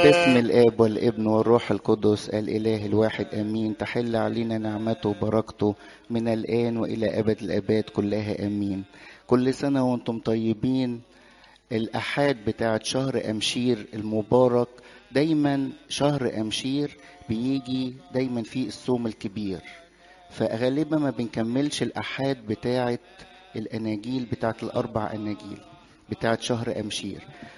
باسم الآب والابن والروح القدس الإله الواحد آمين. تحل علينا نعمته وبركته من الآن وإلى أبد الآباد كلها آمين. كل سنة وأنتم طيبين. الأحاد بتاعت شهر أمشير المبارك، دايما شهر أمشير بيجي دايما فيه الصوم الكبير، فغالبا ما بنكملش الأحاد بتاعت الأناجيل بتاعت الأربع أناجيل بتاعت شهر أمشير.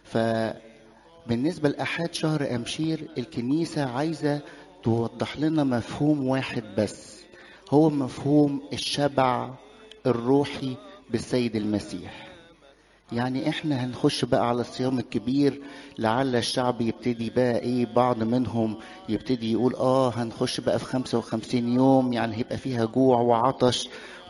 بالنسبة لأحد شهر أمشير الكنيسة عايزة توضح لنا مفهوم واحد بس، هو مفهوم الشبع الروحي بالسيد المسيح. يعني احنا هنخش بقى على الصيام الكبير، لعل الشعب يبتدي بقى ايه، بعض منهم يبتدي يقول هنخش بقى في 55 يوم، يعني هيبقى فيها جوع وعطش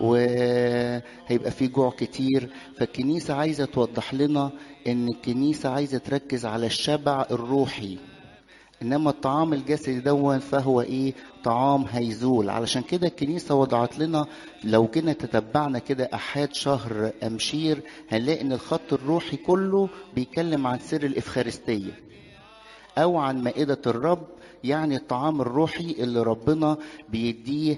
وهيبقى فيه جوع كتير. فالكنيسة عايزة توضح لنا ان الكنيسة عايزة تركز على الشبع الروحي، انما الطعام الجسدي دون فهو ايه، طعام هيزول. علشان كده الكنيسة وضعت لنا، لو جينا تتبعنا كده احاد شهر امشير هنلاقي ان الخط الروحي كله بيتكلم عن سر الافخارستية او عن مائدة الرب، يعني الطعام الروحي اللي ربنا بيديه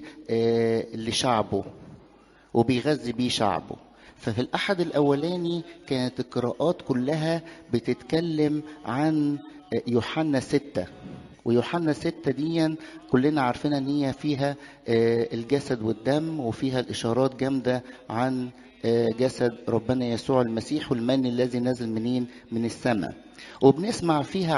لشعبه وبيغذي بيه شعبه. ففي الأحد الأولاني كانت القراءات كلها بتتكلم عن يوحنا 6، ويوحنا 6 دي كلنا عارفين ان هي فيها الجسد والدم، وفيها الإشارات جامدة عن جسد ربنا يسوع المسيح والمن الذي نزل منين، من السماء. وبنسمع فيها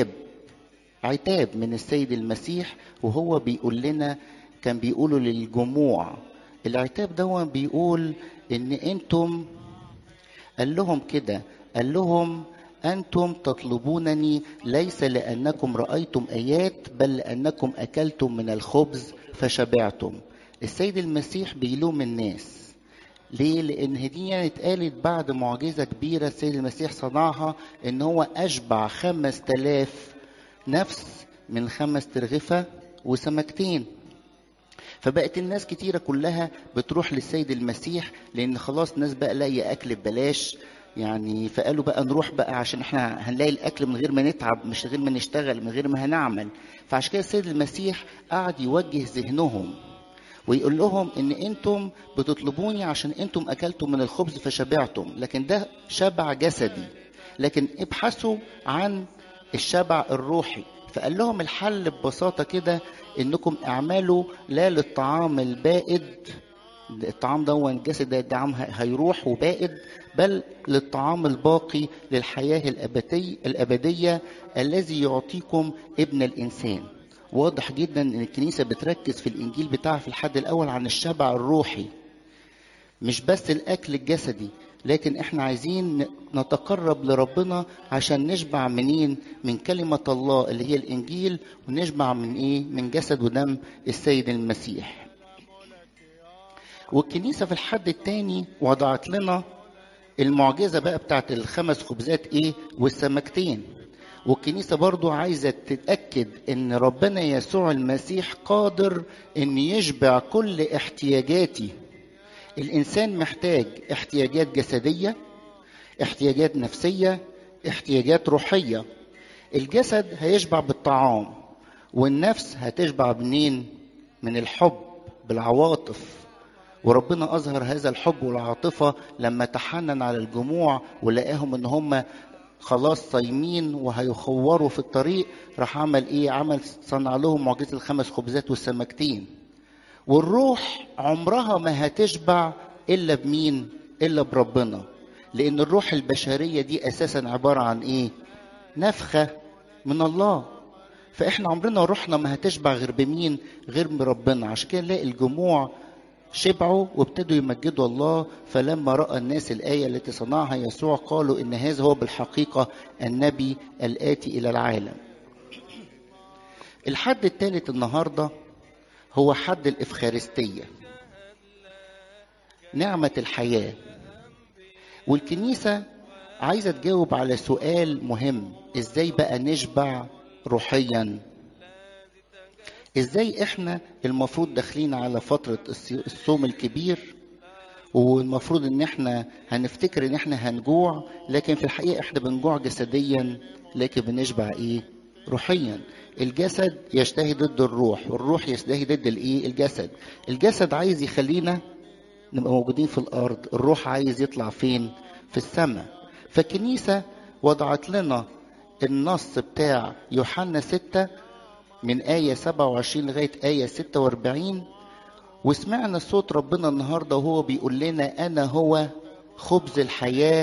عتاب من السيد المسيح، وهو بيقول لنا، كان بيقوله للجموع العتاب ده، بيقول ان انتم، قال لهم كده، قال لهم انتم تطلبونني ليس لانكم رايتم ايات، بل لانكم اكلتم من الخبز فشبعتم. السيد المسيح بيلوم الناس ليه؟ لان دي اتقالت بعد معجزه كبيره السيد المسيح صنعها، ان هو اشبع 5000 نفس من 5 ترغفة وسمكتين. فبقت الناس كتيرة كلها بتروح للسيد المسيح، لأن خلاص الناس بقى لاقية أكل ببلاش يعني. فقالوا بقى نروح بقى عشان احنا هنلاقي الأكل من غير ما نتعب، مش غير ما نشتغل، من غير ما هنعمل. فعشان كده السيد المسيح قعد يوجه ذهنهم ويقول لهم ان انتم بتطلبوني عشان انتم اكلتم من الخبز فشبعتم، لكن ده شبع جسدي، لكن ابحثوا عن الشبع الروحي. فقال لهم الحل ببساطة كده، انكم اعملوا لا للطعام البائد، الطعام ده الجسد ده الطعام هيروح وبائد، بل للطعام الباقي للحياة الأبدية الذي يعطيكم ابن الإنسان. واضح جدا ان الكنيسة بتركز في الانجيل بتاعها في الحد الاول عن الشبع الروحي، مش بس الاكل الجسدي، لكن احنا عايزين نتقرب لربنا عشان نشبع منين، من كلمة الله اللي هي الانجيل، ونشبع من ايه، من جسد ودم السيد المسيح. والكنيسة في الحد التاني وضعت لنا المعجزة بقى بتاعت ال5 خبزات ايه والسمكتين. والكنيسة برضو عايزة تتأكد ان ربنا يسوع المسيح قادر ان يشبع كل احتياجاتي. الانسان محتاج احتياجات جسدية، احتياجات نفسية، احتياجات روحية. الجسد هيشبع بالطعام، والنفس هتشبع منين، من الحب، بالعواطف. وربنا أظهر هذا الحب والعاطفة لما تحنن على الجموع ولقاهم ان هم خلاص صايمين وهيخوروا في الطريق، راح عمل ايه، عمل صنع لهم معجزة ال5 خبزات والسمكتين. والروح عمرها ما هتشبع الا بمين، الا بربنا، لان الروح البشرية دي اساسا عبارة عن ايه، نفخة من الله. فاحنا عمرنا روحنا ما هتشبع غير بمين، غير بربنا. عشان كده نلاقي الجموع شبعوا وابتدوا يمجدوا الله. فلما رأى الناس الآية التي صنعها يسوع قالوا إن هذا هو بالحقيقة النبي الآتي إلى العالم. الحد الثالث النهاردة هو حد الإفخارستية، نعمة الحياة. والكنيسة عايزة تجاوب على سؤال مهم، إزاي بقى نشبع روحيا؟ إزاي إحنا المفروض داخلين على فترة الصوم الكبير، والمفروض ان احنا هنفتكر ان احنا هنجوع، لكن في الحقيقة احنا بنجوع جسديا، لكن بنشبع ايه، روحيا. الجسد يشتهي ضد الروح، والروح يشتهي ضد الايه؟ الجسد. الجسد عايز يخلينا نبقى موجودين في الارض، الروح عايز يطلع فين؟ في السماء. فالكنيسة وضعت لنا النص بتاع يوحنا 6 من آية 27 لغاية آية 46، وسمعنا صوت ربنا النهاردة وهو بيقول لنا أنا هو خبز الحياة،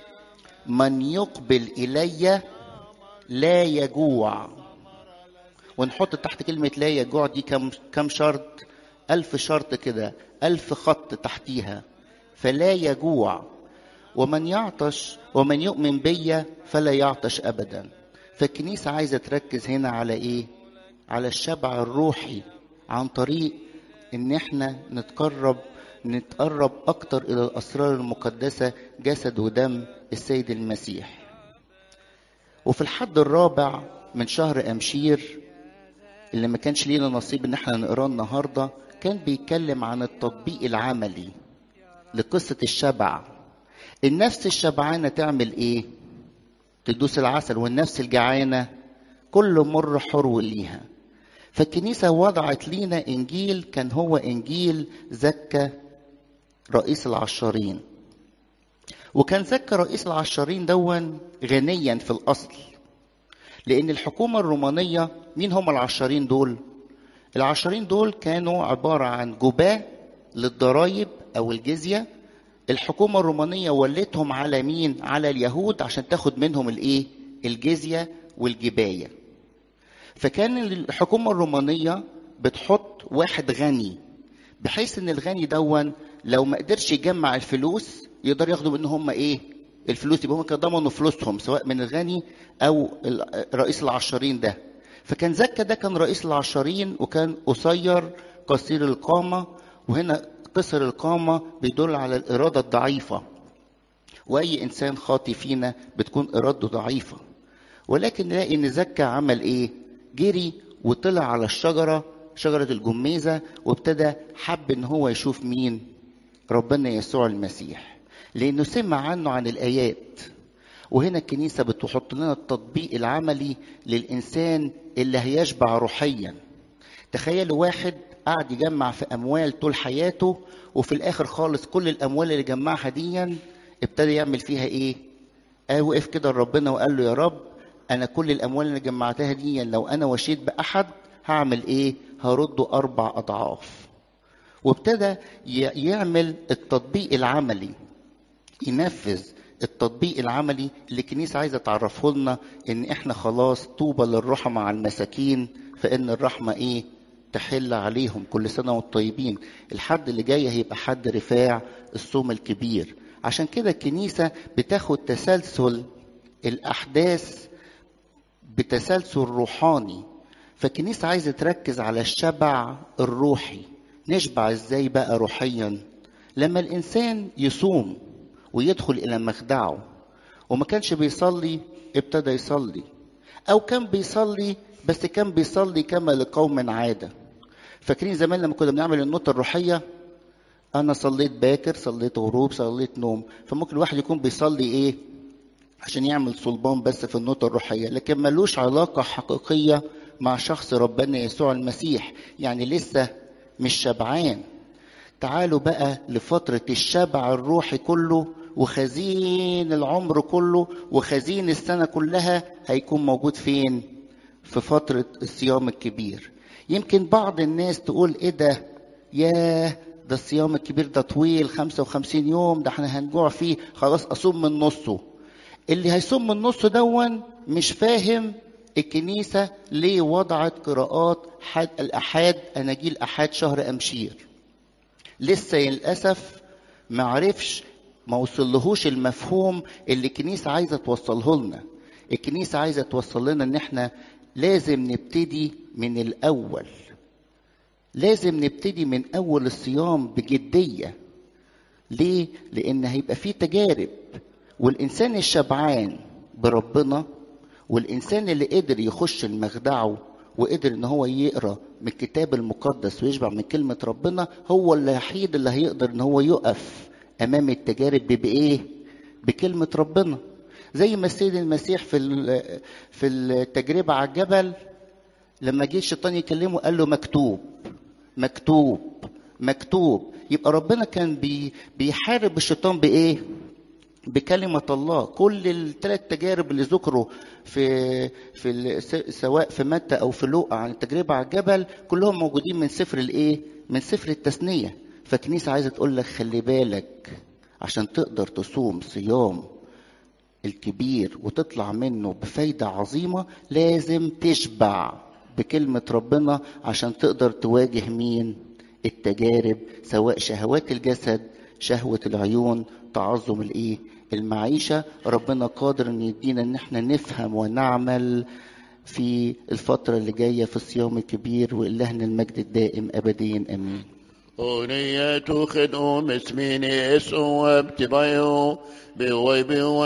من يقبل إلي لا يجوع. ونحط تحت كلمة لا يجوع دي كم شرط؟ 1000 شرط كده، 1000 خط تحتيها. فلا يجوع، ومن يعطش ومن يؤمن بي فلا يعطش أبدا. فالكنيسة عايزة تركز هنا على إيه؟ على الشبع الروحي، عن طريق إن احنا نتقرب أكتر إلى الأسرار المقدسة، جسد ودم السيد المسيح. وفي الحد الرابع من شهر أمشير اللي ما كانش لينا نصيب إن احنا نقراه النهاردة، كان بيتكلم عن التطبيق العملي لقصة الشبع. النفس الشبعانة تعمل إيه؟ تدوس العسل، والنفس الجعانة كل مر حرو ليها. فالكنيسة وضعت لينا إنجيل كان هو إنجيل زكا رئيس العشارين. وكان زكا رئيس العشارين دون غنيا في الأصل، لأن الحكومة الرومانية، مين هم العشارين دول؟ العشارين دول كانوا عبارة عن جباة للضرائب أو الجزية. الحكومة الرومانية ولتهم على مين؟ على اليهود، عشان تاخد منهم الإيه؟ الجزية والجباية. فكان الحكومة الرومانية بتحط واحد غني، بحيث ان الغني دون لو ما قدرش يجمع الفلوس يقدر ياخدوا ان هم ايه؟ الفلوس، يبقى هم كانوا ضمنوا فلوسهم سواء من الغني او رئيس العشارين ده. فكان زكا ده كان رئيس العشارين، وكان قصير قصير القامة. وهنا قصر القامة بيدل على الإرادة الضعيفة، وأي إنسان خاطي فينا بتكون إرادته ضعيفة. ولكن نلاقي إن زكا عمل إيه؟ جري وطلع على الشجرة، شجرة الجميزة، وابتدى حب إن هو يشوف مين؟ ربنا يسوع المسيح، لأنه سمع عنه عن الآيات. وهنا الكنيسة بتحط لنا التطبيق العملي للإنسان اللي هيشبع روحيا. تخيلوا واحد قاعد يجمع في أموال طول حياته، وفي الآخر خالص كل الأموال اللي جمعها ديا ابتدى يعمل فيها إيه؟ وقف كده لربنا وقال له يا رب، أنا كل الأموال اللي جمعتها دي لو أنا وشيت بأحد هعمل إيه؟ هرده 4 أضعاف. وابتدى يعمل التطبيق العملي، ينفذ التطبيق العملي اللي الكنيسة عايزة تعرفه لنا، إن إحنا خلاص طوبى للرحمة مع المساكين، فإن الرحمة إيه؟ تحل عليهم. كل سنة وانتم طيبين. الحد اللي جاي هيبقى حد رفاع الصوم الكبير. عشان كده الكنيسة بتاخد تسلسل الأحداث بتسلسل روحاني. فالكنيسة عايزة تركز على الشبع الروحي. نشبع ازاي بقى روحيا؟ لما الإنسان يصوم ويدخل إلى مخدعه، وما كانش بيصلي ابتدى يصلي، أو كان بيصلي بس كان بيصلي كما لقوم عادة. فاكرين زمان لما كنا بنعمل النوتة الروحية؟ أنا صليت باكر، صليت غروب، صليت نوم. فممكن الواحد يكون بيصلي إيه؟ عشان يعمل صلبان بس في النوتة الروحية، لكن ملوش علاقة حقيقية مع شخص ربنا يسوع المسيح، يعني لسه مش شبعان. تعالوا بقى لفترة الشبع الروحي كله، وخزين العمر كله، وخزين السنة كلها هيكون موجود فين؟ في فترة الصيام الكبير. يمكن بعض الناس تقول ايه ده؟ ياه، ده الصيام الكبير ده طويل، 55 يوم، ده احنا هنجوع فيه، خلاص اصوم من نصه. اللي هيصوم من نصه دون مش فاهم الكنيسة ليه وضعت قراءات الأحاد، أناجيل أحاد شهر أمشير. لسه للأسف ما وصلهوش المفهوم اللي الكنيسة عايزة توصله لنا. الكنيسة عايزة توصل لنا ان احنا لازم نبتدي من الأول، لازم نبتدي من أول الصيام بجدية. ليه؟ لأن هيبقى فيه تجارب، والإنسان الشبعان بربنا، والإنسان اللي قدر يخش المخدعه وقدر ان هو يقرأ من الكتاب المقدس ويشبع من كلمة ربنا، هو الوحيد اللي هيقدر ان هو يقف امام التجارب بايه؟ بكلمة ربنا. زي ما السيد المسيح في التجربة على الجبل لما جه الشيطان يكلمه قال له مكتوب مكتوب مكتوب. يبقى ربنا كان بيحارب الشيطان بإيه؟ بكلمة الله. كل الثلاث تجارب اللي ذكروا سواء في متى أو في لوقا عن التجربة على الجبل كلهم موجودين من سفر الإيه؟ من سفر التثنية. فالكنيسة عايزة تقول لك خلي بالك عشان تقدر تصوم صيام الكبير وتطلع منه بفايدة عظيمة، لازم تشبع بكلمة ربنا عشان تقدر تواجه مين؟ التجارب، سواء شهوات الجسد، شهوة العيون، تعظم الايه؟ المعيشة. ربنا قادر ان يدينا ان احنا نفهم ونعمل في الفترة اللي جاية في الصيام الكبير. وإلهنا المجد الدائم أبديا أمين. أغنية خدوم اسمين اسواب تبايو بغيب